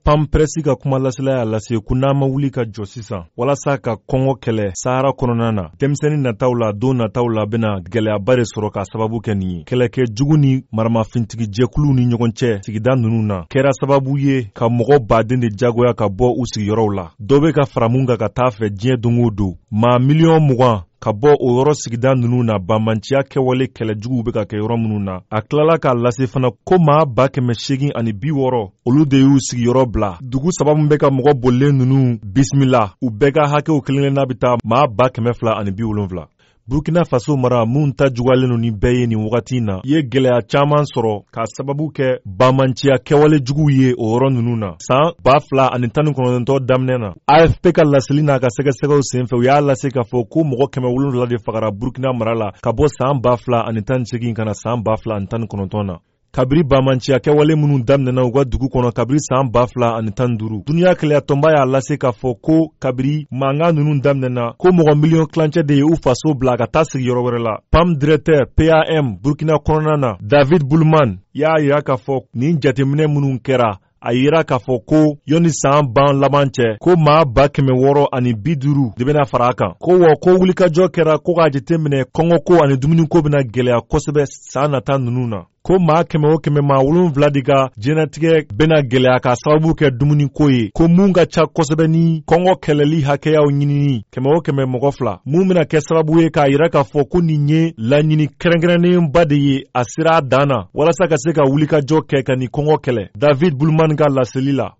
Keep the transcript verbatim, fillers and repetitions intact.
Pam Presi ka kuma lasela y'a lase ko n'a ma wuli ka jɔ sisan walasa ka kɔngɔ kɛlɛ Sahara kɔnɔna na. Denmisɛnnin nataw la don nataw la bena gɛlɛyaba de sɔrɔ ka sababu kɛ nin ye. Kɛlɛkɛ jugu ni maramafintigi jɛkuluw ni ɲɔgɔn cɛ sigida nunu na kɛra sababu ye ka mɔgɔ baden de jagoya ka bɔ u sigiyɔrɔw la. Dɔ be ka fara mun kan ka taa fɛ diɲɛ don o don. Maa miliyɔn mugan ka bɔ o yɔrɔ sigida nunu na banmanciya kɛwale kɛlɛjuguw be ka kɛ yɔrɔ minnu na. A tilala k'a lase fana ko maa ba kɛmɛ segin ani bi wɔɔrɔ olu de y'u sigiyɔrɔ bila. Dugu saba min bɛ ka mɔgɔ bolilen nunu bisimila u bɛɛ ka hakɛw kelenkelenna bi taa maa ba kɛmɛ fila ani bi wolonfila. Burkina Faso mara mun ta jugalen no ni bɛɛ ye nin wagati na ye gɛlɛya caman sɔrɔ ka sababu kɛ banmanciya kɛwale juguw ye o yɔrɔ nunu na. San ba fila ani tan ni kɔnɔntɔn daminɛ na A F P ka laseli n'a ka sɛgɛsɛgɛw senfɛ u y'a lase k'a fɔ ko mɔgɔ kɛmɛ wolonwula de fagara Burkina mara la ka bɔ san ba fila ani tan ni segin kana san ba fila ani tan ni kɔnɔntɔn na. Kabiri banmanciya kɛwale minnu daminɛna u ka dugu kɔnɔ kabiri san ba fila ani tan duuru. Duniya kɛlɛyatɔnba y'a lase k'a fɔ ko kabiri mankan ninnu daminɛna ko mɔgɔ miliyɔn kilancɛ de ye u faso bila ka taa sigi yɔrɔ wɛrɛ la. P A M directeur P A M Burkina kɔnɔna na David Boulman y'a yira k'a fɔ nin jateminɛ minnu kɛra a yira k'a fɔ ko yɔni san ban laban cɛ ko maa ba kɛmɛ wɔɔrɔ ani bi duuru de bena fara a kan. Ko wa ko wulikajɔ kɛra ko k'a jateminɛ kɔngɔko ani dumuniko bena gɛlɛya kosɛbɛ san nata nunu na. Ko maa kɛmɛ o kɛmɛ maa wolonwula de ka jɛnatigɛ bena gɛlɛya ka sababu kɛ dumuniko ye. Ko mun ka ca kosɛbɛ ni kɔngɔ kɛlɛli hakɛyaw ɲinini kɛmɛ o kɛmɛ mɔgɔ fila. Mun bena kɛ sababu ye k'a yira k'a fɔ ko nin ye laɲini kɛrɛnkɛrɛnnenba de ye a sera a dan na walasa ka se ka wulikajɔ kɛ ka ni kɔngɔ kɛlɛ. David Boulman ka laseli la